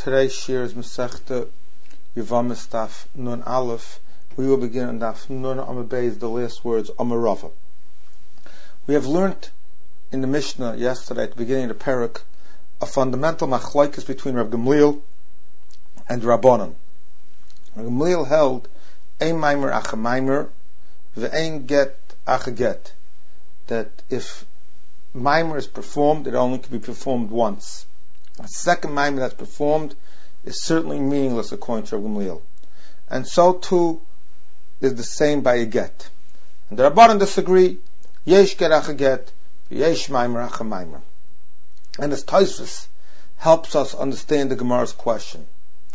Today's shir is Masechta Yevamos Daf Nun Aleph. We will begin on Daf Nun Amud Beis, the last words Amar Rava. We have learnt in the Mishnah yesterday at the beginning of the Perek a fundamental machlokes between Rav Gamliel and Rabbanan. Rav Gamliel held ein maimer acha maimer ve'ein get acha get, that if maimer is performed, it only can be performed once. A second maimer that's performed is certainly meaningless according to Rav Gamliel. And so too is the same by a get. And the Rabbanan disagree. Yesh get acha get, yesh maimer acha maimer. And this Tosfos helps us understand the Gemara's question.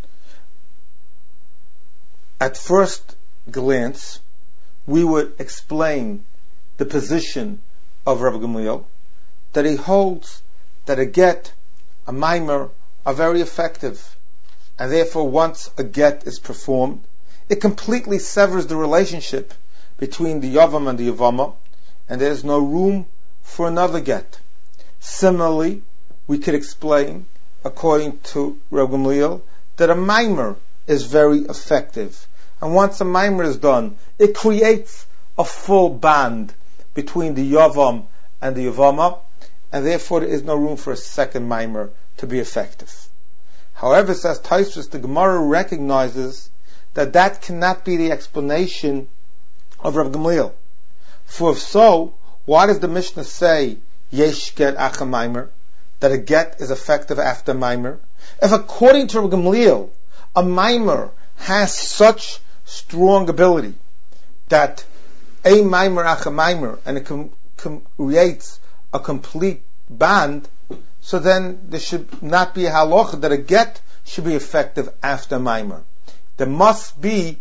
At first glance, we would explain the position of Rav Gamliel, that he holds that a get, a maimer, are very effective, and therefore once a get is performed, it completely severs the relationship between the yavam and the yavama, and there is no room for another get. Similarly, we could explain, according to Rav Gamliel, that a maimer is very effective, and once a maimer is done, it creates a full band between the yavam and the yavama, and therefore there is no room for a second maimer to be effective. However, says Tosfos, the Gemara recognizes that that cannot be the explanation of Rav Gamliel. For if so, why does the Mishnah say yesh get acha maimer, that a get is effective after maimer? If according to Rav Gamliel, a maimer has such strong ability that a maimer acha maimer, and it creates a complete band, so then there should not be a halacha that a get should be effective after maimer. There must be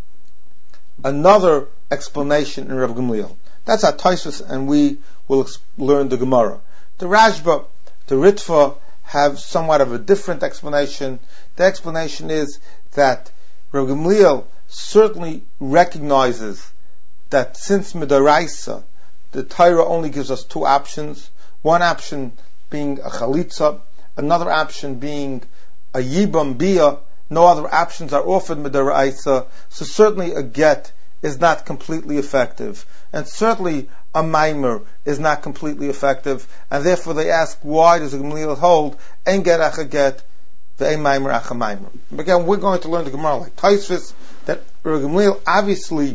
another explanation in Rav Gamliel. That's our Tosfos, and we will learn the Gemara. The Rashba, the Ritva have somewhat of a different explanation. The explanation is that Rav Gamliel certainly recognizes that since Midaraisa, the Torah only gives us two options. One option being a chalitza, another option being a yibam bia. No other options are offered midaraisa, so certainly a get is not completely effective, and certainly a maimer is not completely effective, and therefore they ask, why does the Gamliel hold ein get acha get ve'ein maimer acha maimer? Again, we're going to learn the Gemara like Tosfos, that Rav Gamliel obviously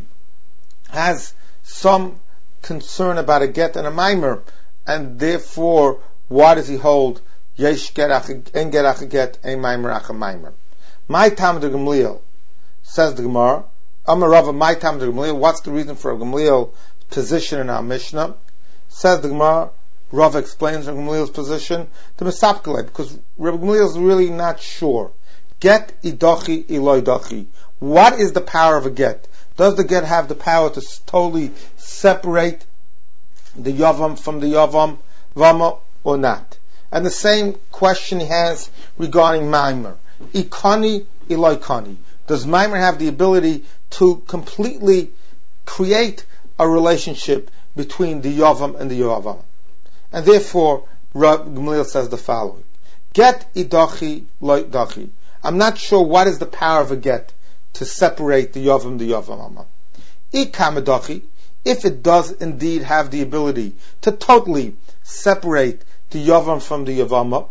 has some concern about a get and a maimer, and therefore why does he hold yesh get ein get acha get ein maimer acha maimer? My tam de Gamliel, says the Gemara, Amar Rava, my tam de Gamliel. What's the reason for Gamliel's position in our Mishnah? Says the Gemara, Rava explains Rav Gamliel's position to Mesapkele, because Rav Gamliel is really not sure. Get idachi iloidachi. What is the power of a get? Does the get have the power to totally separate the yavam from the yavam vama or not? And the same question he has regarding maimer. Ikani iloikani. Does maimer have the ability to completely create a relationship between the yavam and the yavam? And therefore, Rav Gamliel says the following: Get idachi loidachi. I'm not sure what is the power of a get to separate the yavam and the yavam. Ikamidachi, if it does indeed have the ability to totally separate the yavam from the yavama,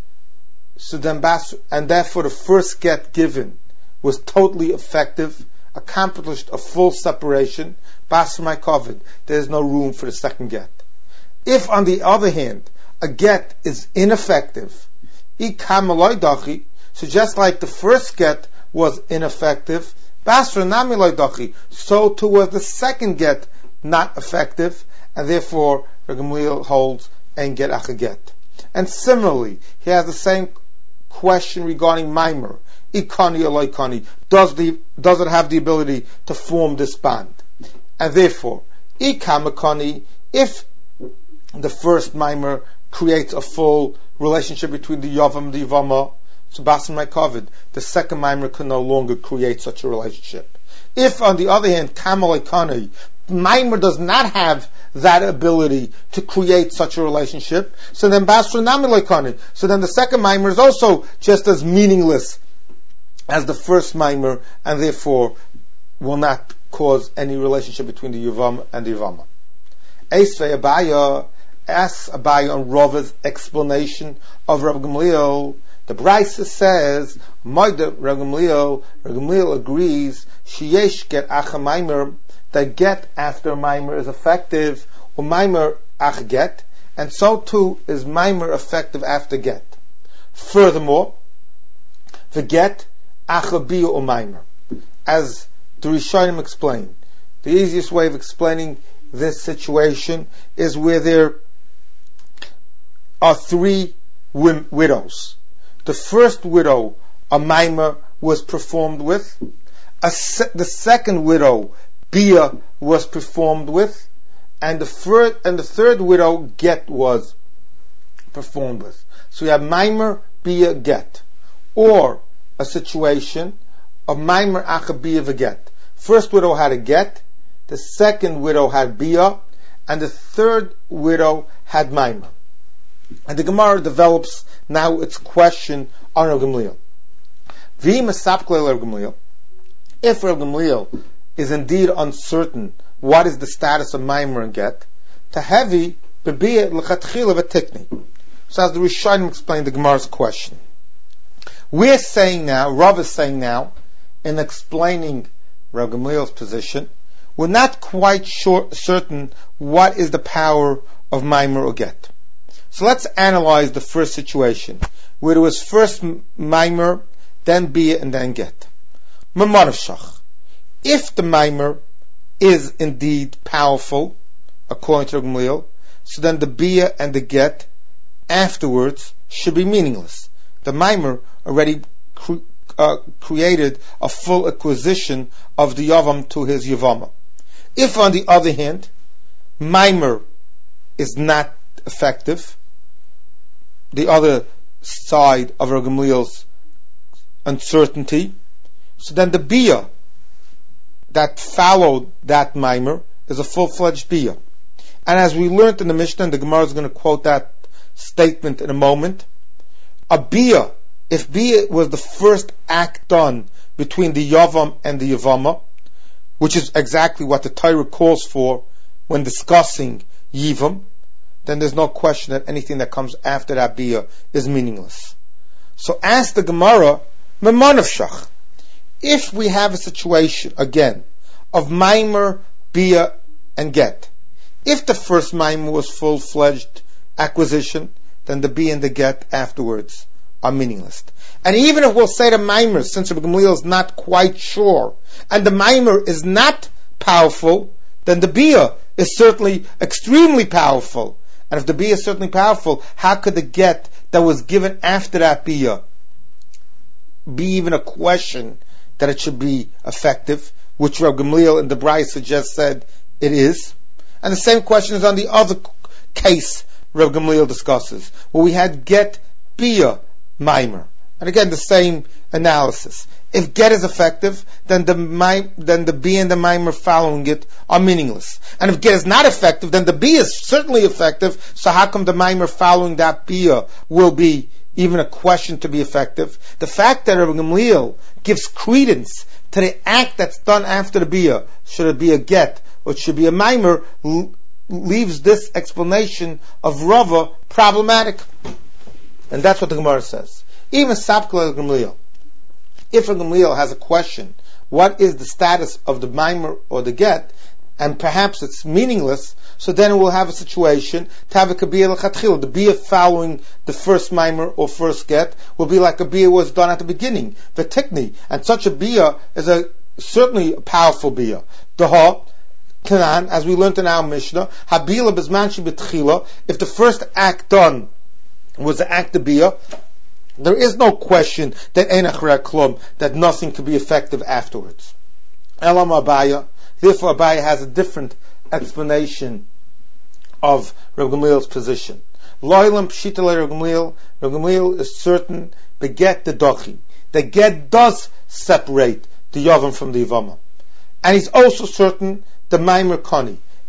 so then, and therefore the first get given was totally effective, accomplished a full separation, basr my kovid, there's no room for the second get. If on the other hand, a get is ineffective, so just like the first get was ineffective, basr nami loidachi, so too was the second get not effective, and therefore Rav Gamliel holds and get acha get. And similarly, he has the same question regarding maimer. Ikani or loikani. Does it have the ability to form this band? And therefore, ikamakani, if the first maimer creates a full relationship between the yavam and the yavama, so basar my kovid, the second maimer can no longer create such a relationship. If on the other hand, kamaloikani, maimer does not have that ability to create such a relationship. So then Basra Nami Kani. So then the second mimer is also just as meaningless as the first mimer, and therefore will not cause any relationship between the Yavam and the Yavama. Eisvei Abaya asks Abaya on Rava's explanation of Rav Gamliel. The Brisa says, Moida Rav Gamliel agrees, Sheyesh get acha maimer, that get after maimer is effective, or maimer ach get, and so too is maimer effective after get. Furthermore, the get acha biya or maimer. As the Rishonim explain, the easiest way of explaining this situation is where there are three widows. The first widow, a maimer was performed with. The second widow, bia, was performed with, and the third widow, get, was performed with. So we have maimer, bia, get, or a situation of maimer, acha, bia, v'get. First widow had a get, the second widow had bia, and the third widow had maimer. And the Gemara develops now its question on Rav Gamliel. If Rav Gamliel is indeed uncertain what is the status of maimer and get, tahevi bebiyah l'chatchila v'tikni. So as the Rishonim explained the Gemara's question, we're saying now, Rav is saying now, in explaining Rav Gamliel's position, we're not quite certain what is the power of maimer or get. So let's analyze the first situation, where there was first maimer, then bia, and then get. If the maimer is indeed powerful, according to Gamliel, so then the bia and the get afterwards should be meaningless. The maimer already created a full acquisition of the yavam to his yavama. If, on the other hand, maimer is not effective, the other side of Rav Gamliel's uncertainty, so then the bia that followed that maimer is a full-fledged bia. And as we learned in the Mishnah, and the Gemara is going to quote that statement in a moment, a bia, if bia was the first act done between the yavam and the yavama, which is exactly what the Torah calls for when discussing yivam, then there's no question that anything that comes after that bia is meaningless. So ask the Gemara, Memanavshach, if we have a situation, again, of maimer, bia, and get, if the first maimer was full-fledged acquisition, then the bia and the get afterwards are meaningless. And even if we'll say the maimer, since Rabbi Gamliel is not quite sure, and the maimer is not powerful, then the bia is certainly extremely powerful. And if the bia is certainly powerful, how could the get that was given after that bia be even a question that it should be effective, which Rav Gamliel in the Brisa just said it is? And the same question is on the other case Rav Gamliel discusses, where we had get, bia, maimer. And again, the same analysis. If get is effective, then the bia and the maimer following it are meaningless. And if get is not effective, then the bia is certainly effective. So how come the maimer following that bia will be even a question to be effective? The fact that Rabbi Gamliel gives credence to the act that's done after the bia, should it be a get or it should be a maimer, leaves this explanation of Rava problematic. And that's what the Gemara says. Even Sapkala Gamliel, if a Gamliel has a question, what is the status of the maimer or the get, and perhaps it's meaningless, so then we'll have a situation to have a kabiyah l'chatchila. The bia following the first maimer or first get will be like a bia was done at the beginning, the tikni, and such a bia is certainly a powerful bia. Daha Tanan, as we learned in our Mishnah, habila bezman shebetchila. If the first act done was the act of bia, there is no question that ein achrei klum, that nothing could be effective afterwards. Elam Abaya, therefore Abaya has a different explanation of Rav Gamliel's position. Lo'ilam pshita Rav Gamliel. Rav Gamliel is certain beget the dochi. The get does separate the yavam from the yavama, and he's also certain the maimer kani,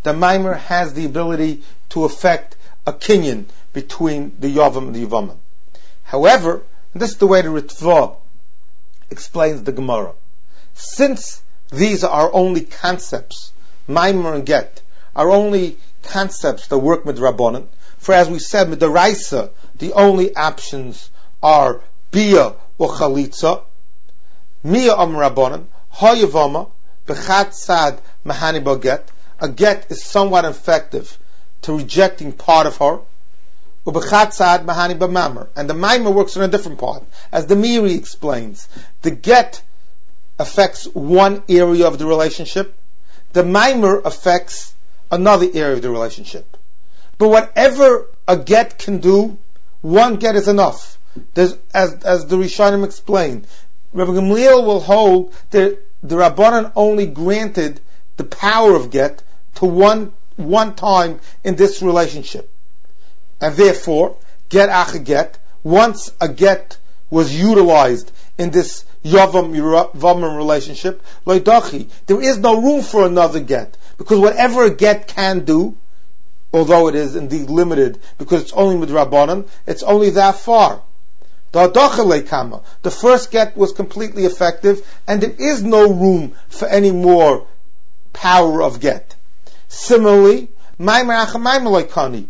the Maimer has the ability to affect a kinyan between the Yavam and the Yavamim. However, and this is the way the Ritva explains the Gemara. Since these are only concepts, Maimer and Get are only concepts that work with Rabbanan, for as we said, with the Raisa, the only options are Bia or Chalitza, Mia Am Rabbanan, Hayavama, Bechat Sad Mahani Baget. A get is somewhat effective to rejecting part of her. Ubechat Sad Mahani B'Mamer. And the Maimer works on a different part. As the Miri explains, the get affects one area of the relationship. The Maimer affects another area of the relationship. But whatever a get can do, one get is enough. As the Rishonim explained, Rabbi Gamliel will hold that the Rabbanan only granted the power of get to one time in this relationship. And therefore, get ach get, once a get was utilized in this Yavam relationship, loidachi, there is no room for another get. Because whatever a get can do, although it is indeed limited, because it's only with Rabbanan, it's only that far. The first get was completely effective, and there is no room for any more power of get. Similarly, a Maimer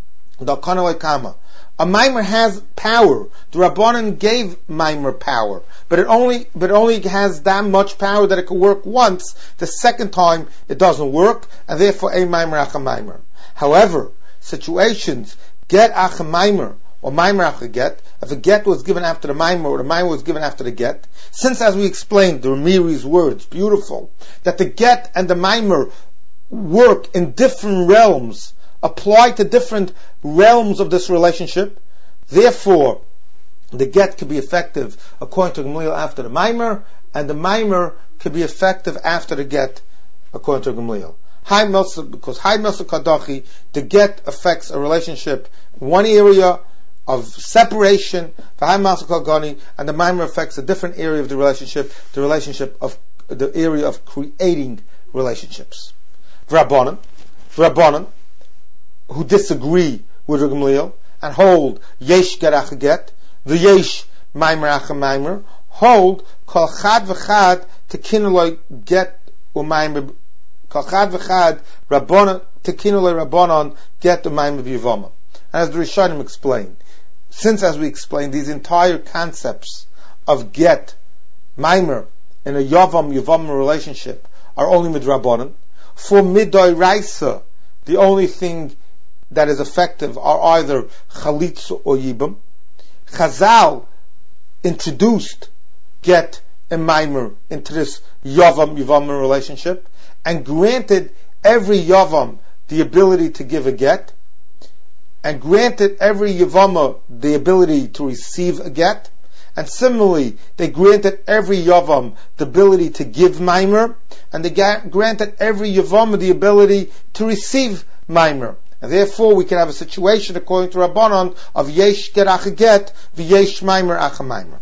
has power. The Rabbanan gave Maimer power, but it only has that much power that it can work once. The second time it doesn't work, and therefore a Maimer. However, situations get ach Maimer or Maimer ach get, if a get was given after the Maimer or the Maimer was given after the get, since as we explained, the Ramiri's words, beautiful, that the get and the Maimer work in different realms, apply to different realms of this relationship, therefore the get could be effective according to Gamliel after the Maimer, and the Maimer could be effective after the get according to Gamliel. Because Hai Melsa Kadachi, the get affects a relationship in one area of separation, and the Maimer affects a different area of the relationship of the area of creating relationships. Rabbanan, who disagree with Gamliel and hold Yesh Gerach Get, the Yesh Maimer Ach Maimer, hold Kol Chad V'Chad Tekinuloi Get U'Maimer, Kol Chad V'Chad Rabbanan Tekinuloi Rabbanan Get U'Maimer V'Yivama. And as the Rishonim explained, since as we explained, these entire concepts of Get, Maimer, in a Yavam relationship are only with Rabbanan. For Midoi Raisa, the only thing that is effective are either Chalitza or Yibam. Chazal introduced Get and Maimer into this Yavam relationship and granted every Yavam the ability to give a get, and granted every Yavama the ability to receive a get, and similarly they granted every Yavam the ability to give Maimer, and they granted every Yavama the ability to receive Maimer. And therefore we can have a situation according to Rabbanan of Yesh Gerach Get v'Yesh Maimer Ach Maimer.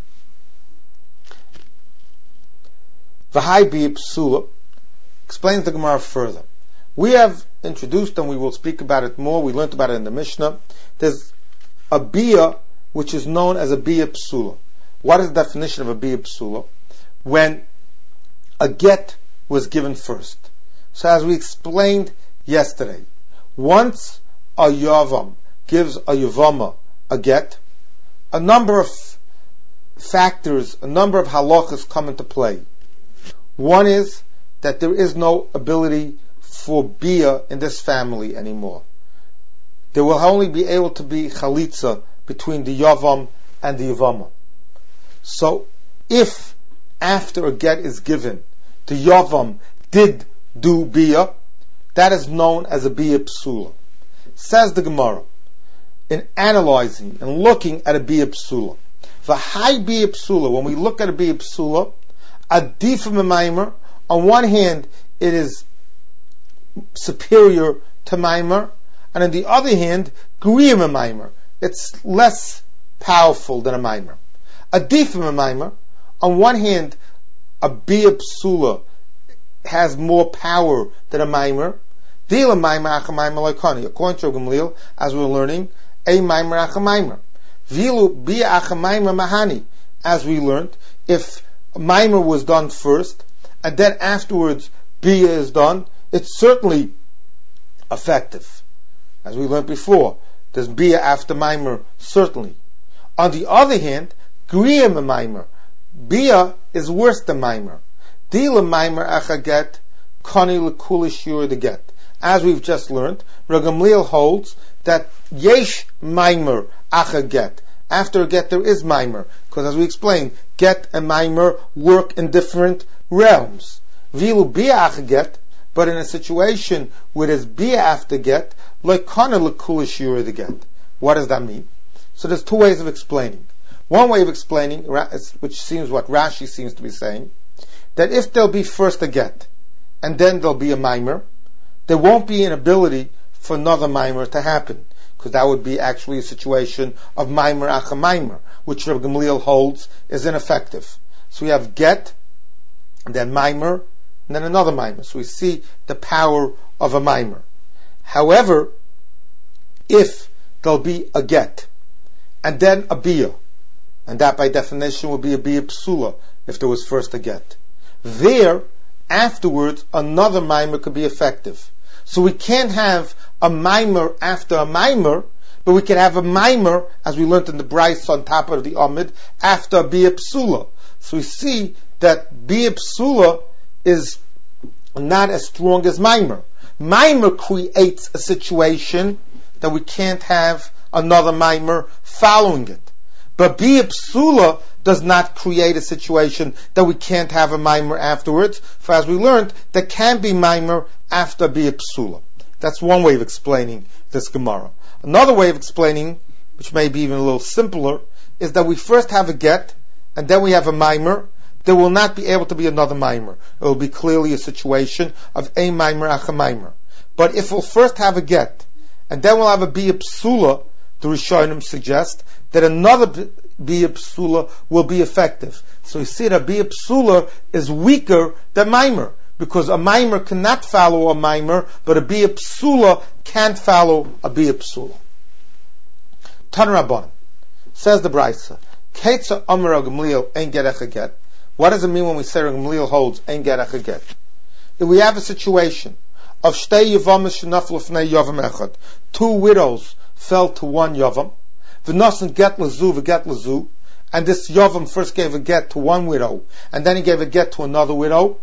V'hai bi psula explains the Gemara further. We have introduced, and we will speak about it more, we learned about it in the Mishnah, there's a bia which is known as a bia psula. What is the definition of a bia psula? When a get was given first. So as we explained yesterday, once a yavam gives a yavama a get, a number of factors, a number of halachas come into play. One is that there is no ability for bia in this family anymore. There will only be able to be chalitza between the yavam and the yavama. So if after a get is given, the yavam did do bia, that is known as a bia psula. Says the Gemara, in analyzing and looking at a bia psula, v'hai bia psula, when we look at a bia psula, adif maimer, on one hand it is superior to maimer, and on the other hand, griyim maimer, it's less powerful than a maimer. Adif maimer, on one hand, a bia psula has more power than a maimer. Dila maimer acha maimer loikani. According to Gamliel, as we're learning, a maimer acha maimer. Vilu bia acha maimer mahani. As we learned, if maimer was done first, and then afterwards bia is done, it's certainly effective. As we learned before, there's bia after maimer, certainly. On the other hand, griya maimer. Bia is worse than maimer. Dila maimer acha get, kani lekula shiur the get. As we've just learned, Gamliel holds that yesh maimer acha get. After a get there is maimer, because as we explained, get and maimer work in different realms. Vilu bia acha get, but in a situation where there's bia after get, like kana lekula shiur the get. What does that mean? So there's two ways of explaining. One way of explaining, which seems what Rashi seems to be saying, that if there'll be first a get, and then there'll be a maimer, there won't be an ability for another maimer to happen, because that would be actually a situation of maimer acha maimer, which Reb Gamliel holds is ineffective. So we have get, and then maimer, and then another maimer. So we see the power of a maimer. However, if there'll be a get, and then a bia, and that by definition would be a bia psula, if there was first a get. There, afterwards, another maimer could be effective. So we can't have a maimer after a maimer, but we can have a maimer, as we learned in the Bryce on top of the Amid, after a bia psula. So we see that bia psula is not as strong as maimer. Maimer creates a situation that we can't have another maimer following it. But bia psula does not create a situation that we can't have a maimer afterwards. For as we learned, there can be maimer after bia psula. That's one way of explaining this Gemara. Another way of explaining, which may be even a little simpler, is that we first have a get, and then we have a maimer. There will not be able to be another maimer. It will be clearly a situation of a maimer acha maimer. But if we'll first have a get, and then we'll have a bia psula, the Rishonim suggest that another bia psula will be effective. So we see that bia psula is weaker than maimer, because a maimer cannot follow a maimer, but a bia psula can't follow a bia psula. Tan Rabban says the Brisa, Keitza Amar Gamliel ein get echa get. What does it mean when we say Gamliel holds ein get echa get? If we have a situation of shtei yavamas shenaflu fnei yavam echad, two widows fell to one yavam, v'nosen get lazu v'get lazu, and this yavam first gave a get to one widow, and then he gave a get to another widow.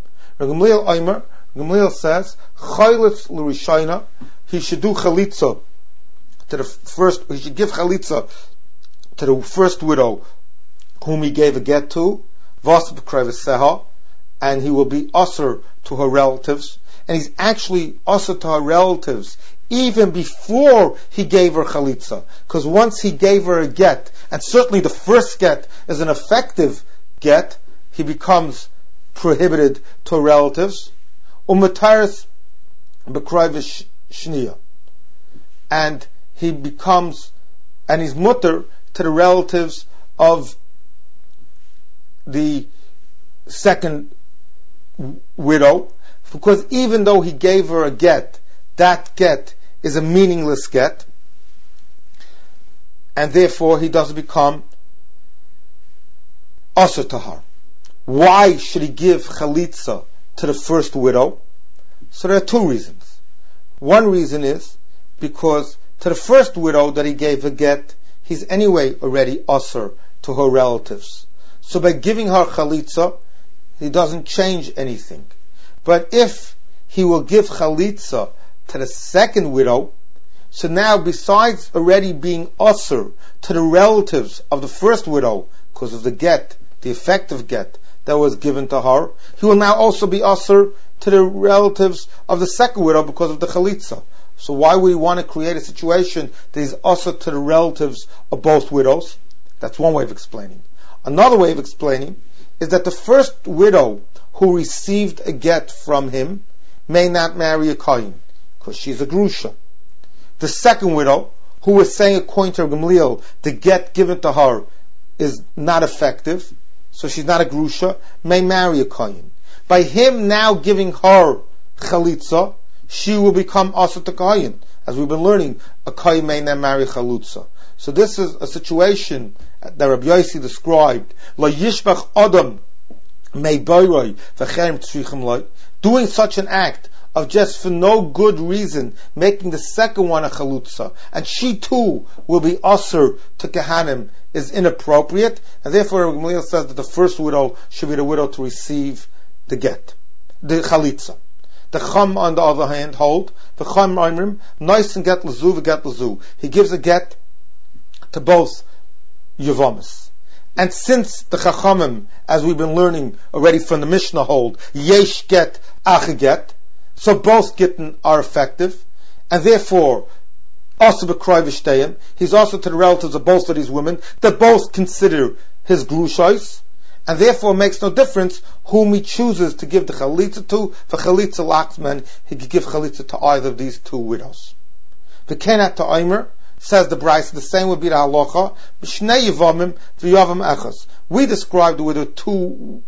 Gamliel says, Chaylitz l'rishayna, he should do chalitza to the first, he should give chalitza to the first widow whom he gave a get to, Vas b'kreveseha, and he will be usher to her relatives, and he's actually usher to her relatives even before he gave her chalitza, because once he gave her a get, and certainly the first get is an effective get, he becomes prohibited to her relatives. Umataris b'krayv shniya, and he becomes, and he's mutter to the relatives of the second widow, because even though he gave her a get, that get is a meaningless get, and therefore he doesn't become asur to her. Why should he give chalitza to the first widow? So there are two reasons. One reason is because to the first widow that he gave a get, he's anyway already asur to her relatives. So by giving her chalitza, he doesn't change anything. But if he will give chalitza to the second widow, so now besides already being asur to the relatives of the first widow, because of the get, the effective get that was given to her, he will now also be asur to the relatives of the second widow because of the chalitza. So why would he want to create a situation that is asur to the relatives of both widows? That's one way of explaining. Another way of explaining is that the first widow who received a get from him may not marry a kohen, because she's a grusha. The second widow, who was saying according to Gamliel, the get given to her is not effective, so she's not a grusha, may marry a kohen. By him now giving her chalitza, she will become asur to kayin. As we've been learning, a kayin may not marry chalutza. So this is a situation that Rabbi Yossi described. Lo yishbach adam mei boiroi v'cherem tzrichim loi. Doing such an act of just for no good reason, making the second one a chalutza, and she too will be asur to kahanim, is inappropriate, and therefore Rabbi Gamliel says that the first widow should be the widow to receive the get, the chalitza. The Chum, on the other hand, hold the Chum Oimrim nice and get lazu v'get lazu. He gives a get to both Yavamis. And since the Chachamim, as we've been learning already from the Mishnah, hold yesh get ach get, so both gittin are effective, and therefore also b'kroi v'shteyim, he's also to the relatives of both of these women that both consider his grushos, and therefore makes no difference whom he chooses to give the chalitza to. For chalitza laxman, he could give chalitza to either of these two widows. V'kenat to Omer, says the Bryce, the same would be the halacha. B'shnei yivamim v'yavam echas. We described the widow two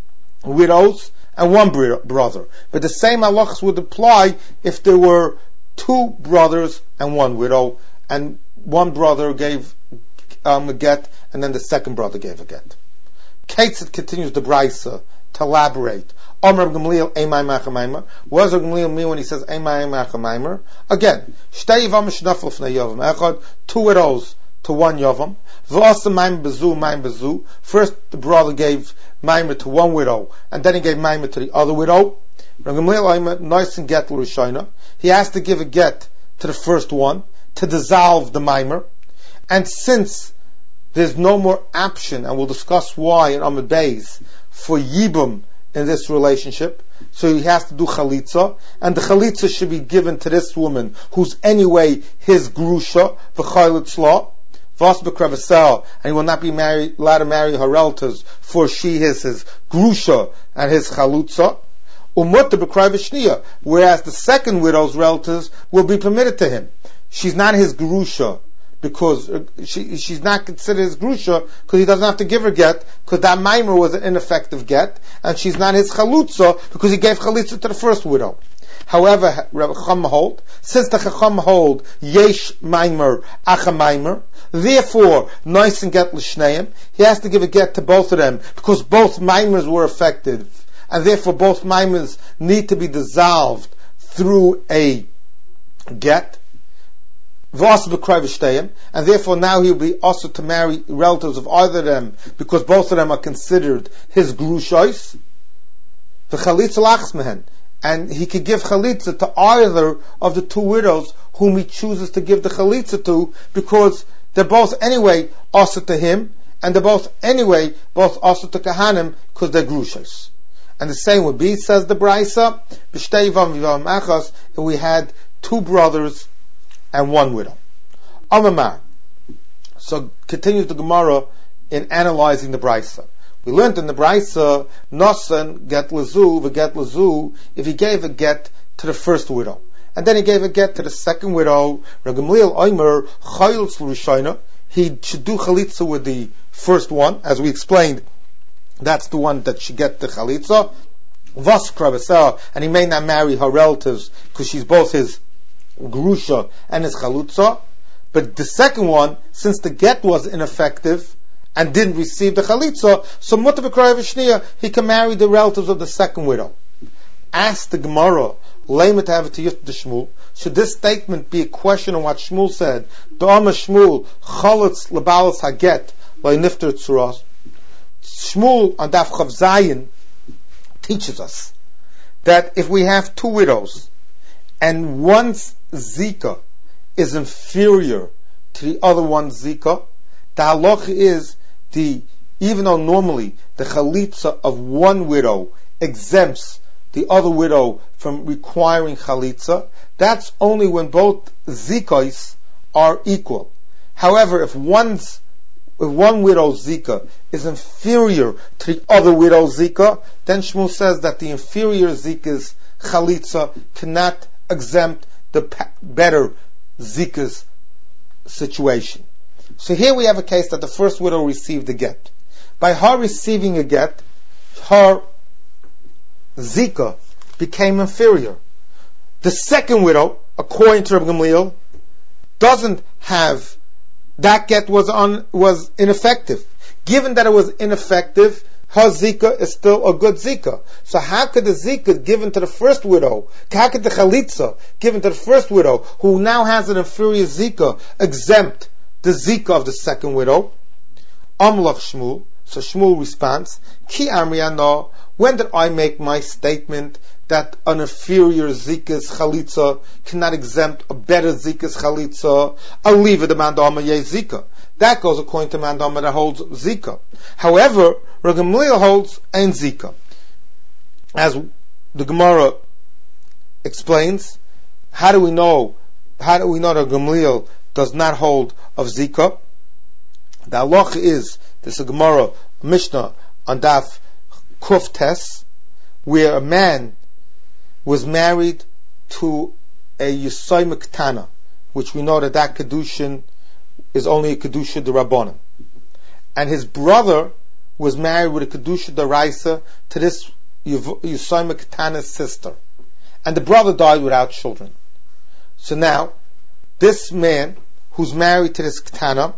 widows and one brother, but the same halachas would apply if there were two brothers and one widow, and one brother gave a get, and then the second brother gave a get. Ketzit continues the Brisa to elaborate. Omer Gamliel Eimai Machamaymer. What does Gamliel mean when he says Eimai Machamaymer? Again, Shtei Yavam Shnafel Fnei Yavam Echad, two widows to one Yavam. V'asa Maim Bezu. First the brother gave Maimer to one widow, and then he gave Maimer to the other widow. Gamliel Eimai Nice and get l'Rishayna. He has to give a get to the first one to dissolve the Maimer, and since there's no more option, and we'll discuss why in Amud Beis, for Yibum in this relationship, so he has to do chalitza, and the chalitza should be given to this woman, who's anyway his grusha, v'chaylitzla, vas b'krevasel, and he will not be allowed to marry her relatives, for she is his grusha and his chalutza, umutta b'krevashniya, whereas the second widow's relatives will be permitted to him. She's not his grusha, because she's not considered his grusha, because he doesn't have to give her get, because that maimer was an ineffective get, and she's not his chalutza, because he gave chalitza to the first widow. However, Rabbi Chacham hold, since the Chacham hold yesh maimer acha maimer, therefore nice and get l'shneim, he has to give a get to both of them, because both maimers were effective, and therefore both maimers need to be dissolved through a get. And therefore now he will be also to marry relatives of either of them, because both of them are considered his grushos. And he could give chalitza to either of the two widows whom he chooses to give the chalitza to, because they're both anyway also to him, and they're both anyway both also to kahanim, because they're grushos. And the same would be, says the Brisa, if we had two brothers and one widow. Amamar. So continues the Gemara in analyzing the Brisa. We learned in the Brisa, Nosan get lazu v'get lazu, if he gave a get to the first widow, and then he gave a get to the second widow, Gamliel Omer chayilz l'rishayna, he should do chalitza with the first one, as we explained. That's the one that should get the chalitza. Vas kravasel, and he may not marry her relatives because she's both his grusha and his chalutza. But the second one, since the get was ineffective and didn't receive the chalitza, so mutar b'kroi v'shniya, he can marry the relatives of the second widow. Ask the Gemara, leimet have to yut the Shmuel. Should this statement be a question on what Shmuel said? Da'ama Shmuel chalutz lebalas haget lo'nifter tzuras. Shmuel on Daf Chav Zayin teaches us that if we have two widows and one's zika is inferior to the other one's zika, the halacha is even though normally the chalitza of one widow exempts the other widow from requiring chalitza, that's only when both zikos are equal. However, if one widow's zika is inferior to the other widow's zika, then Shmuel says that the inferior zika's chalitza cannot exempt the better zika's situation. So here we have a case that the first widow received a get. By her receiving a get, her zika became inferior. The second widow, according to Rabbi Gamliel, doesn't have, that get was ineffective. Given that it was ineffective, her zika is still a good zika. So how could the zika given to the first widow, how could the chalitza given to the first widow, who now has an inferior zika, exempt the zika of the second widow? Amlach Shmuel. So Shmuel responds, Ki Amriano, when did I make my statement that an inferior zika's chalitza cannot exempt a better zika's chalitza? I'll leave it to Mandama Ye Zika. That goes according to Mandama that holds zika. However, Rabbi Gamliel holds ein zika. As the Gemara explains, how do we know that Gamliel does not hold of zika? The halacha is, this is a Gemara, Mishnah, on Daf Kuf Tes, where a man was married to a Yisai Mektana, which we know that Kedushin is only a Kedusha D'Rabbanan. And his brother was married with a Kedusha D'Raisa to this Yisai Mektana's sister. And the brother died without children. So now, this man, who's married to this Ketana,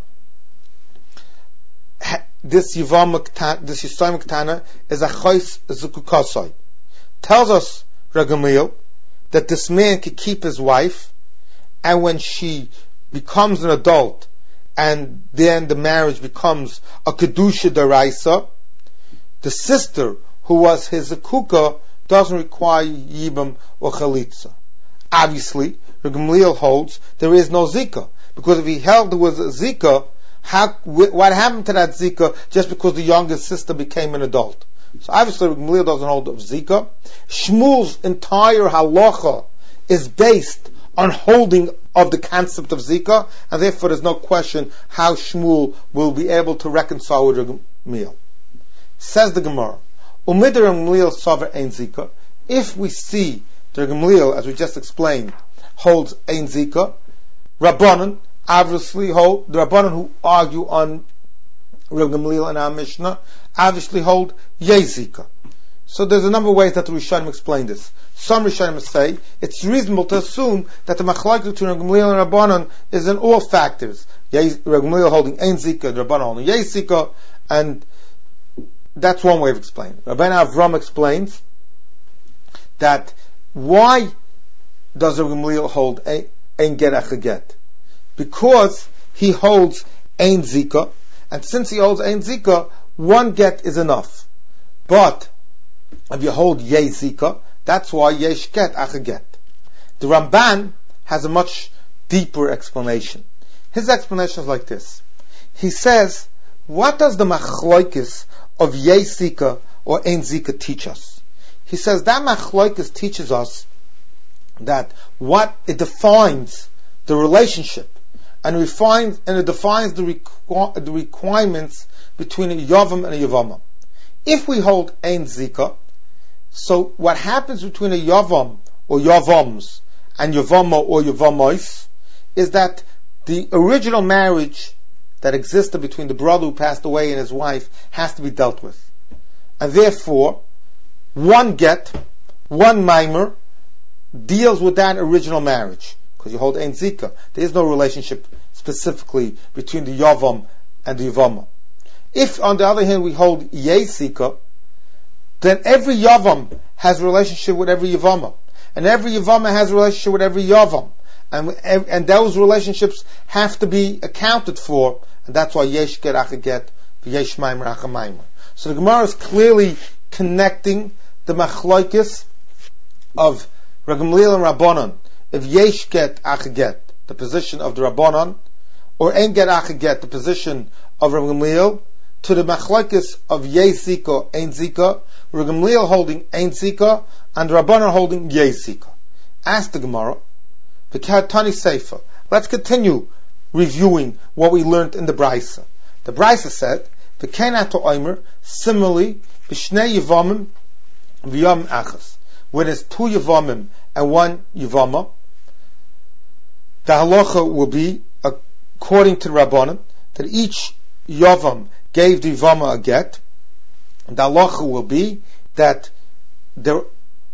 this Yisai Mektana is a Chais Zukukasai. Tells us, Rabbi Gamliel, that this man could keep his wife, and when she becomes an adult, and then the marriage becomes a Kedusha D'Raisa, the sister, who was his Akuka, doesn't require Yibam or Chalitza. Obviously, Rabbi Gamliel holds there is no Zika, because if he held there was a Zika, what happened to that Zika just because the youngest sister became an adult? So obviously Rabbi Gamliel doesn't hold of Zika. Shmuel's entire halacha is based on holding of the concept of Zika, and therefore there's no question how Shmuel will be able to reconcile with Rabbi Gamliel. Says the Gemara, Umidar Gamliel Savar Ein Zika. If we see the Gamliel, as we just explained, holds Ein Zika, Rabbanan obviously hold, the Rabbanan who argue on Rabbi Gamliel and our Mishnah obviously hold Yei Zika. So there's a number of ways that the Rishonim explain this. Some Rishonim say it's reasonable to assume that the machlokes between Rabbi Gamliel and Rabbanan is in all factors. Rabbi Gamliel holding Ein Zika, the Rabbanan holding Yei Zika, and that's one way of explaining. Rabbeinu Avram explains that why does Rabbi Gamliel hold Ein Get Achaget? Because he holds Ein Zika, and since he holds Ein Zika, one get is enough. But if you hold Yei Zika, that's why Yesh Get Achaget. The Ramban has a much deeper explanation. His explanation is like this. He says, what does the machlokes of Yei Zika or Ein Zika teach us? He says that machlokes teaches us that what it defines the relationship, and it defines the requirements between a Yavam and a Yavama. If we hold Ein Zika, so what happens between a Yavam or Yavams and Yavama or Yavamais is that the original marriage that existed between the brother who passed away and his wife has to be dealt with. And therefore, one get, one mimer, deals with that original marriage. Because you hold Ein Zika. There is no relationship specifically between the Yavam and the Yavama. If, on the other hand, we hold Yei Zika, then every Yavam has a relationship with every Yavama. And every Yavama has a relationship with every Yavam. And those relationships have to be accounted for. And that's why Yesh Get Achaget, Yesh Maimer Achamaymer. So the Gemara is clearly connecting the machlokes of Rabbi Gamliel and Rabbanan. If Yesh Get Achaget, the position of the Rabbanan, or Ein Get Achaget, the position of Rabbi Gamliel, to the machlokes of Yei Zika, Ein Zika, Rabbi Gamliel holding Ein Zika, and Rabbanan holding Yei Zika. Ask the Gemara, V'Tani Seifa. Let's continue reviewing what we learned in the Brisa. The Brisa said, V'Kenat Oimer, similarly, B'Shnei Yavamim V'Yam Achas. When there's two Yavamim and one Yavama, the halacha will be, according to the Rabbanan, that each Yavam gave the Yavama a get. The halacha will be that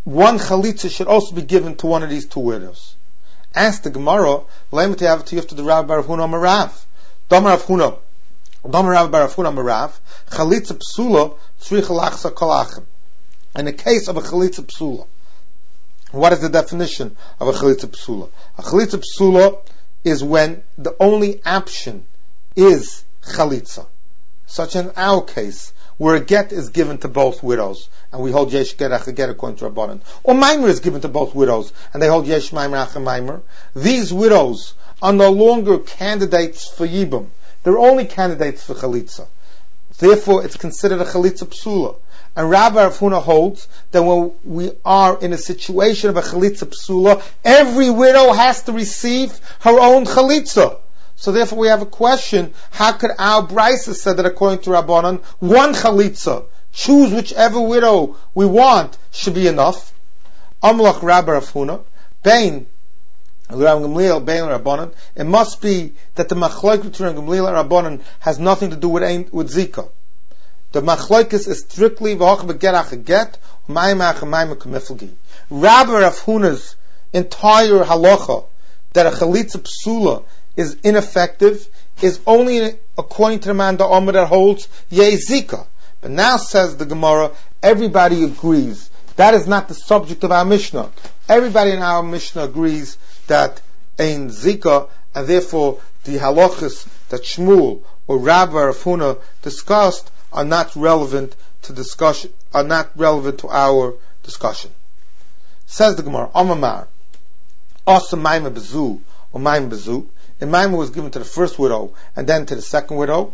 one chalitza should also be given to one of these two widows. Ask the Gemara, the Rav Bar Huna Marav. Damar Rav Huna, Damar Rav Bar Huna Marav, chalitza psula tzricha lachsa kolachem. In the case of a chalitza psula, what is the definition of a chalitza psula? A chalitza psula is when the only option is chalitza. Such in our case, where a get is given to both widows, and we hold yesh get get according to Rabbanan. Or maimer is given to both widows, and they hold yesh maimer acha maimer. These widows are no longer candidates for yibum. They're only candidates for chalitza. Therefore, it's considered a chalitza psula. And Rabbi Rav Huna holds that when we are in a situation of a chalitza psula, every widow has to receive her own chalitza. So therefore we have a question, how could our Brisa say that according to Rabbanan, one chalitza, choose whichever widow we want, should be enough? Amlach Rabbi Rav Huna, Bein Rav Gamliel, Bein Rabbanan, it must be that the machlokes between Gamliel and Rabbanan has nothing to do with zika. The machlokes is strictly v'hoch begerach get, u'mayim achamayim k'miflgi. Rabbi Rav Huna's entire halacha that a chalitza psula is ineffective is only according to the man the Omer that holds Yezika. But now says the Gemara, everybody agrees. That is not the subject of our Mishnah. Everybody in our Mishnah agrees that ein Zika, and therefore the halachas that Shmuel or Rabbi Rav Huna discussed are not relevant to discussion, are not relevant to our discussion. Says the Gemara, Amamar, Asa Maima Bezu or Maima Bezu. And Maimah was given to the first widow and then to the second widow.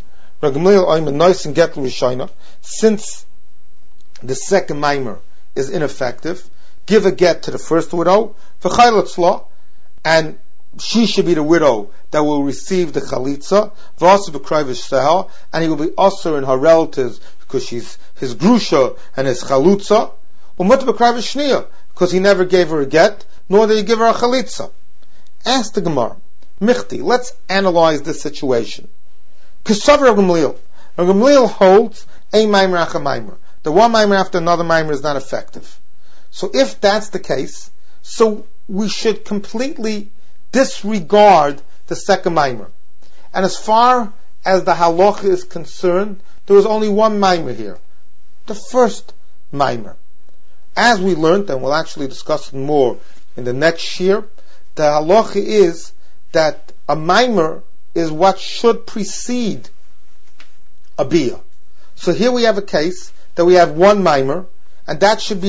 Since the second Maimah is ineffective, give a get to the first widow, and she should be the widow that will receive the chalitza, and he will be usher in her relatives because she's his grusha and his chalutza, because he never gave her a get, nor did he give her a chalitza. Ask the Gemara, Michti, let's analyze this situation. Kesav Rav Gamliel. Rav Gamliel holds a maimer acha maimer. The one maimer after another maimer is not effective. So if that's the case, so we should completely disregard the second maimer. And as far as the halacha is concerned, there is only one maimer here. The first maimer. As we learned, and we'll actually discuss it more in the next year, the halacha is that a maimer is what should precede a biyah. So here we have a case that we have one maimer, and that should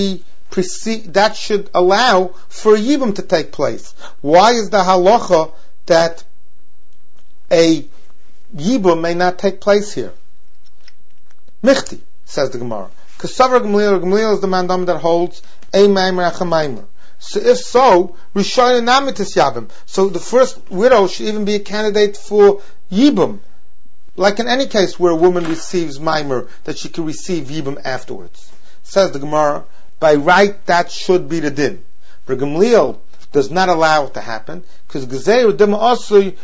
allow for a yibum to take place. Why is the halacha that a yibum may not take place here? Michti, says the Gemara. Kesav Rav Gamliel is the mandam that holds a maimer acha maimer. So if so, Rishayna Namitis Yabim. So the first widow should even be a candidate for Yibum. Like in any case where a woman receives Maimer, that she can receive Yibum afterwards. Says the Gemara, by right that should be the din. But Gamliel does not allow it to happen, because the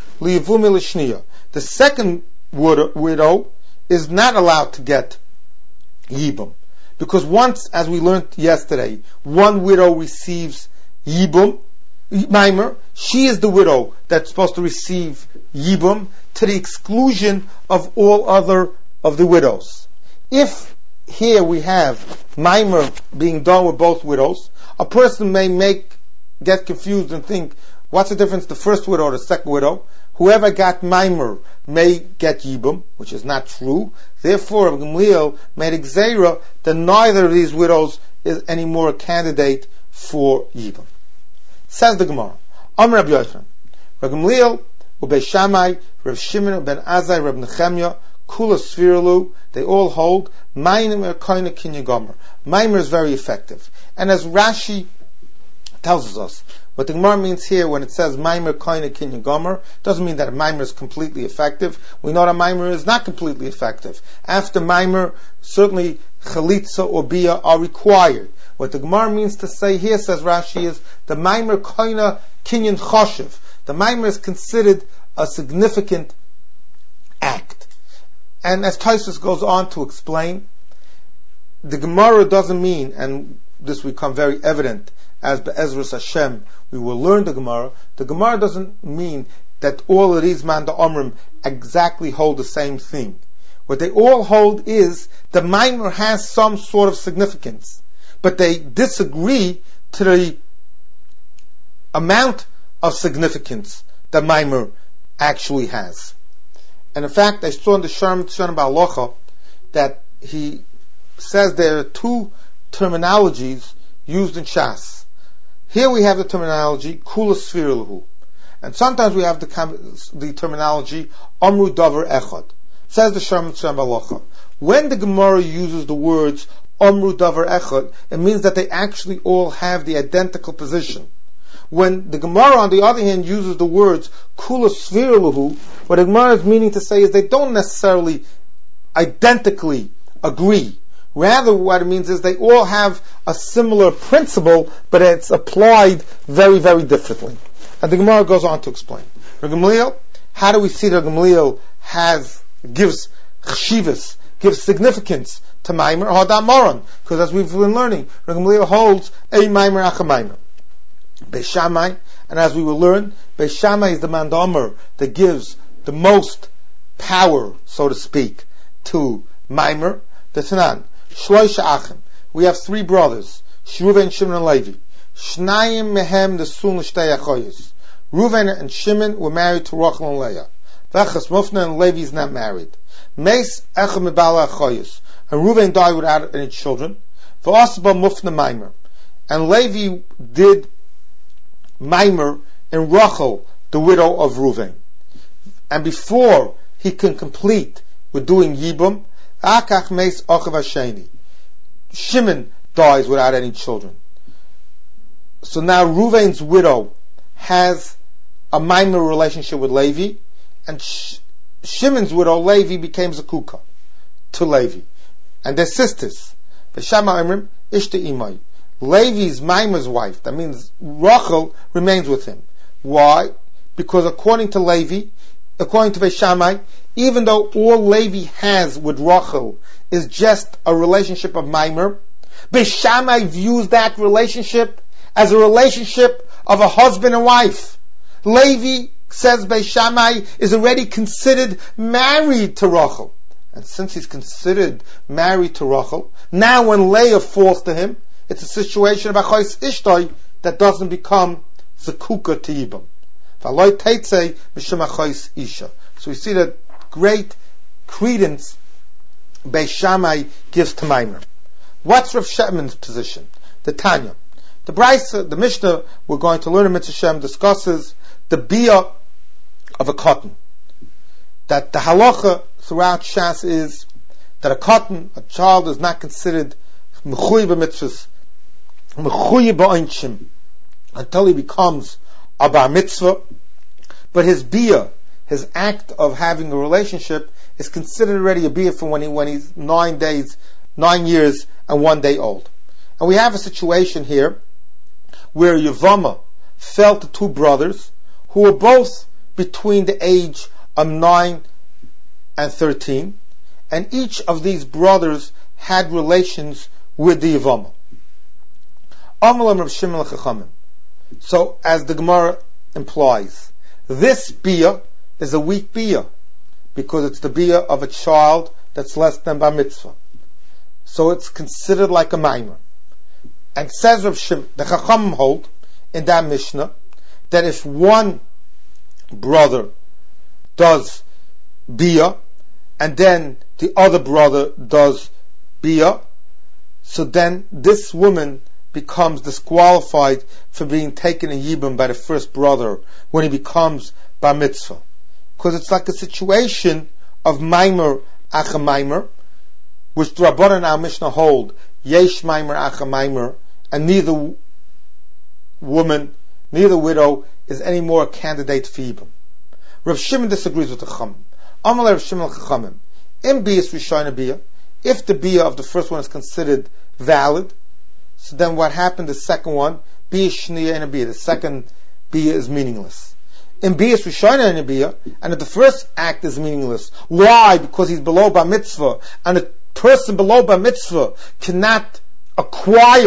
second widow is not allowed to get Yibum. Because once, as we learned yesterday, one widow receives Yibum, Maimer, she is the widow that's supposed to receive Yibum to the exclusion of all other of the widows. If here we have Maimer being done with both widows, a person may get confused and think, what's the difference, the first widow or the second widow? Whoever got Maimer may get Yibum, which is not true. Therefore, Gamliel made a gzeira that neither of these widows is anymore a candidate for Yibum. Says the Gemara, Amr Rabbi Yochanan, Rav Gamliel, Ubei Shammai, Rav Shimon, Ben Azai, Rav Nechemya, Kula Sfirlu, they all hold Maimer Koina Kinyan Gomer. Maimer is very effective. And as Rashi tells us, what the Gemara means here when it says Maimer Koina Kinyan Gomer, doesn't mean that a Maimer is completely effective. We know that Maimer is not completely effective. After Maimer, certainly Chalitza or Bia are required. What the Gemara means to say here, says Rashi, is the Maimer Koina Kinyan Choshev. The Maimer is considered a significant act. And as Tosfos goes on to explain, the Gemara doesn't mean, and this will become very evident as Be'ezras Hashem we will learn the Gemara. The Gemara doesn't mean that all of these Manda Omrim exactly hold the same thing. What they all hold is the Maimer has some sort of significance, but they disagree to the amount of significance that Maimer actually has. And in fact, I saw in the Sharm Ba'alocha that he says there are two terminologies used in Shas. Here we have the terminology Kula Sfira Lahu, and sometimes we have the terminology Amru Davar Echad. Says the Sharm Ba'alocha, when the Gemara uses the words Amru Davar Echad, it means that they actually all have the identical position. When the Gemara, on the other hand, uses the words Kula Sfira Lahu, what the Gemara is meaning to say is they don't necessarily identically agree. Rather, what it means is they all have a similar principle, but it's applied very, very differently. And the Gemara goes on to explain. Rav Gamliel, how do we see that Gamliel gives chshivas, gives significance to Maimer Hadam Moran? Because as we've been learning, Rav Gamliel holds a Maimer Acha Maimer. Beis Shammai, and as we will learn, Beis Shammai is the Mandamer that gives the most power, so to speak, to Maimer. The Tanan, Shloisha Achim. We have three brothers, Reuven, Shimon, and Levi. Shnayim mehem nesun l'shtei achoyos. Reuven and Shimon were married to Rachel and Leah. V'achas Mufna, and Levi is not married. Meis echem mebala achoyos. And Reuven died without any children. V'asba Mufna Maimer. And Levi did Maimer in Rachel, the widow of Reuven. And before he can complete with doing Yibum, Akach Meis Achav Hasheni. Shimon dies without any children. So now Reuven's widow has a Maimer relationship with Levi, and Shimon's widow, Levi, became Zakukah to Levi. And they're sisters. V'shama Imrim, Ishta Imai. Levi's Maimer's wife, that means Rachel, remains with him. Why? Because according to Levi, according to Beis Shammai, even though all Levi has with Rachel is just a relationship of Maimer, Beis Shammai views that relationship as a relationship of a husband and wife. Levi, says Beis Shammai, is already considered married to Rachel. And since he's considered married to Rachel, now when Leah falls to him, it's a situation of Achos Ishtoi that doesn't become Zakukah to Yibam. So we see that great credence Beis Shammai gives to Maimer. What's Rav Shepman's position? The Tanya. The Brisa, the Mishnah we're going to learn in Mitzvah Shem discusses the bia of a cotton. That the halacha throughout Shas is that a child is not considered mechuyev b'mitzvahs, mechuyev b'onshim, until he becomes a bar mitzvah. But his bia, his act of having a relationship, is considered already a bia from when he's 9 years and 1 day old. And we have a situation here where Yavama fell to two brothers who were both between the age of 9 and 13, and each of these brothers had relations with the Yavama. Amalam Rav Shimon l'Chachamim. So, as the Gemara implies, this bia is a weak bia, because it's the bia of a child that's less than bar mitzvah. So it's considered like a maimer. And says Rav Shimon, the Chachamim hold in that Mishnah that if one brother does bia and then the other brother does bia, so then this woman becomes disqualified for being taken in Yibam by the first brother when he becomes bar mitzvah. Because it's like a situation of maimer acha maimer, which the Rabbanan and our Mishnah hold, yesh maimer acha maimer, and neither widow is any more a candidate for Yibam. Rav Shimon disagrees with the Chachamim. Amalei Rav Shimon l'Chachamim. In biyas rishayna biyah, if the biyah of the first one is considered valid, so then what happened, the second one, biyah shniya and a biyah, the second biyah is meaningless. In biyas rishayna and a biyah, and if the first act is meaningless, why? Because he's below bar mitzvah, and a person below bar mitzvah cannot acquire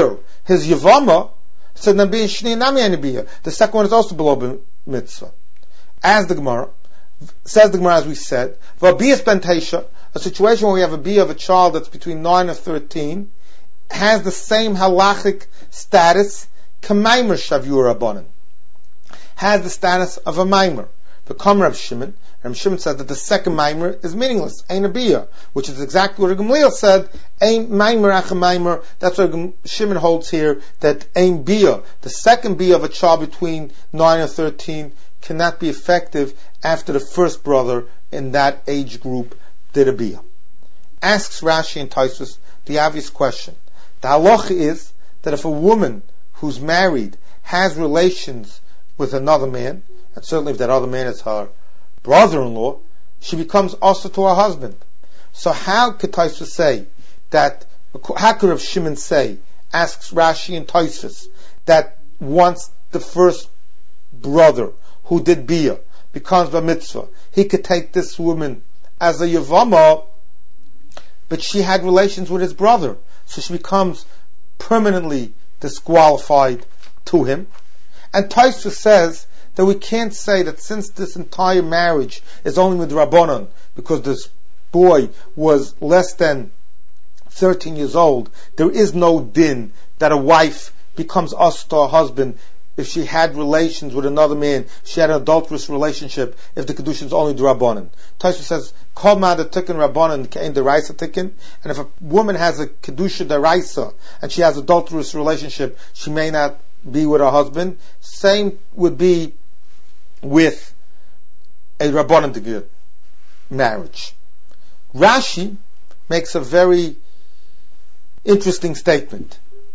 his Yavama, so then being Shni Nami Anibiyah. The second one is also below mitzvah. As the Gemara, says the Gemara, as we said, V'abiyas ben Teisha, a situation where we have a biyah of a child that's between 9 and 13, has the same halachic status, K'maimer Shavur Rabbanan, has the status of a maimer. The Kamar of Shimon, Rav Shimon said that the second maimer is meaningless, ain't a biyah, which is exactly what Gamliel said, ain't maimer ach a maimer. That's what Shimon holds here, that ain't biyah. The second biyah of a child between 9 and 13 cannot be effective after the first brother in that age group did a biyah. Asks Rashi and Tosfos the obvious question. The halacha is that if a woman who's married has relations with another man, and certainly if that other man is her brother-in-law, she becomes also to her husband. So how could Tosfos say that, how could Rav Shimon say, asks Rashi and Tosfos, that once the first brother who did biyah becomes bar mitzvah, he could take this woman as a yavama, but she had relations with his brother, so she becomes permanently disqualified to him. And Tosfos says that we can't say that since this entire marriage is only with Rabbanon, because this boy was less than 13 years old, there is no din that a wife becomes us to her husband if she had relations with another man, she had an adulterous relationship, if the kedusha is only Rabbanon. Tosfos says, Kol ma'ada tikkun Rabbanon kein deraisa tikkun, and if a woman has a kedusha deraisa and she has adulterous relationship, she may not be with her husband. Same would be with a Rabbanon Degir marriage. Rashi makes a very interesting statement.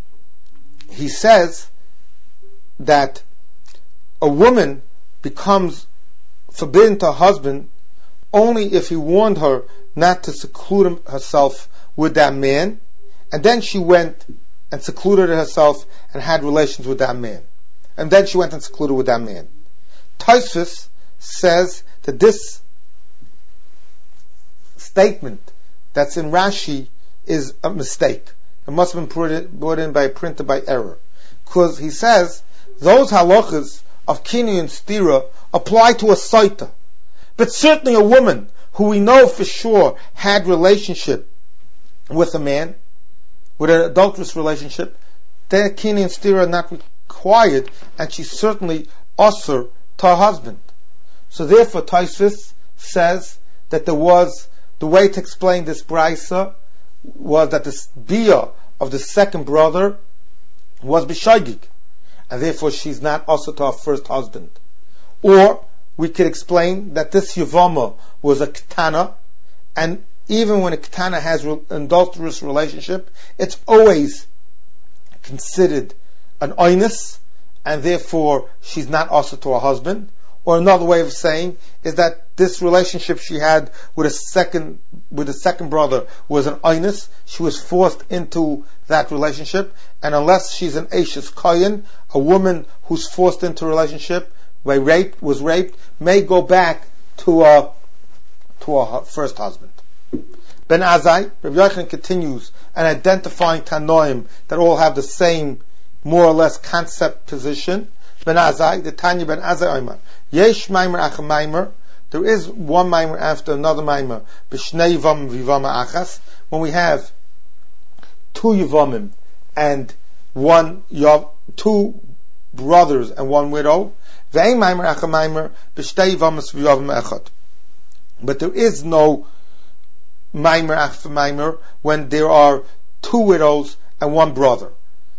He says that a woman becomes forbidden to her husband only if he warned her not to seclude herself with that man, and then she went and secluded herself and had relations with that man. And then she went and secluded with that man. Tosfos says that this statement that's in Rashi is a mistake. It must have been brought in by a printer by error. Because he says those halachas of kini and stira apply to a saita. But certainly a woman who we know for sure had relationship with a man, with an adulterous relationship, their kini and stira are not required, and she's certainly usher to her husband. So therefore Tosfos says that there was, the way to explain this brisa was that the biyah of the second brother was b'shaygig, and therefore she's not also to her first husband. Or we could explain that this yavama was a ketana, and even when a ketana has an adulterous relationship, it's always considered an oinus, and therefore she's not also to her husband. Or another way of saying is that this relationship she had with the second brother was an oinus. She was forced into that relationship, and unless she's an Eishes Kohen, a woman who's forced into a relationship was raped, may go back to her first husband. Ben Azai, Rav Yochanan continues and identifying Tanoim that all have the same, more or less, concept position. Ben Azai, the Tanya Ben Azai Omer, Yesh Maimer Ach Maimer, there is one Maimer after another Maimer, B'shnei Yivam V'Yivama Achas, when we have two Yivamim and two brothers and one widow, Ve'ein Maimer Ach Maimer, B'shnei Yivamas V'Yivama Echad. But there is no Maimer Ach Maimer when there are two widows and one brother.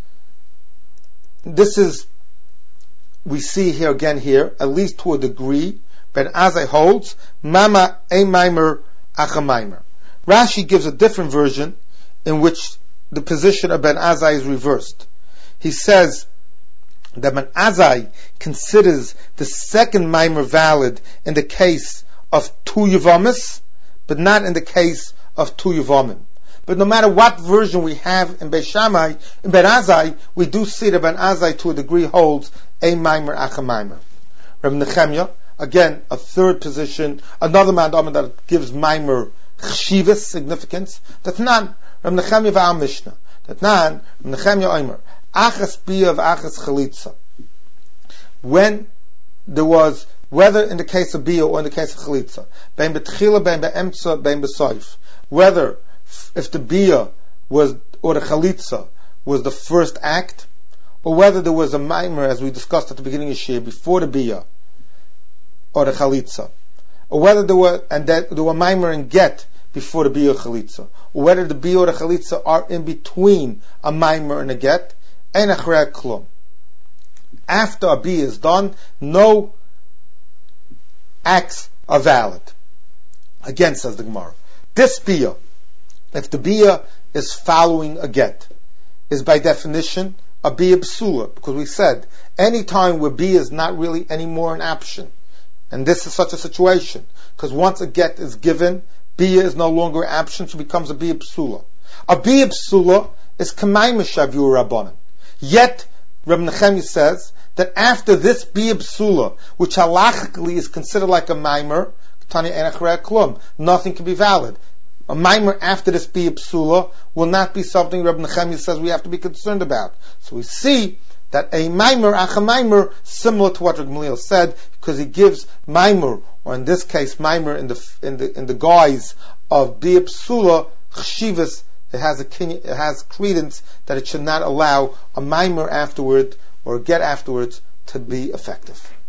This is, we see here again here, at least to a degree, Ben Azai holds, Mama a Maimer Acha Maimer. Rashi gives a different version in which the position of Ben Azai is reversed. He says that Ben Azai considers the second Maimer valid in the case of two Yevamis, but not in the case of two Yevamim. But no matter what version we have in Beis Shammai, in Ben Azai, we do see that Ben Azai to a degree holds a Maimer Acha Maimer. Rav Nechemya, again, a third position, another man that gives Maimer Chshivas significance. That's not Rav Nechemya v'al Mishnah. That's not Rav Nechemya Omer. achas bia of achas chalitza. When there was, whether in the case of bia or in the case of chalitza, bein betchila, bein be'emtza, bein besoif, whether if the bia was, or the chalitza was the first act, or whether there was a maimer, as we discussed at the beginning of Shir, before the bia, or the chalitza, or whether there were, and that there were maimer and get before the bia or chalitza, or whether the bia or the chalitza are in between a maimer and a get, ein achrei klum. After a bia is done, no acts are valid. Again, says the Gemara, this bia, if the bia is following a get, is by definition a bia psula, because we said any time where bia is not really anymore an option, and this is such a situation, because once a get is given, bia is no longer an option, so it becomes a bia psula. A bia psula is k'mayim shavur rabbanan. Yet Reb Nechemia says that after this bia psula, which halachically is considered like a maimer, tani ein achrei klum, nothing can be valid. A maimer after this bia psula will not be something Reb Nechemia says we have to be concerned about. So we see that a maimer, maimer, similar to what Reb Gamliel said, because he gives maimer, or in this case maimer in the guise of bia psula, chshivas, it has credence that it should not allow a maimer afterward or a get afterwards to be effective.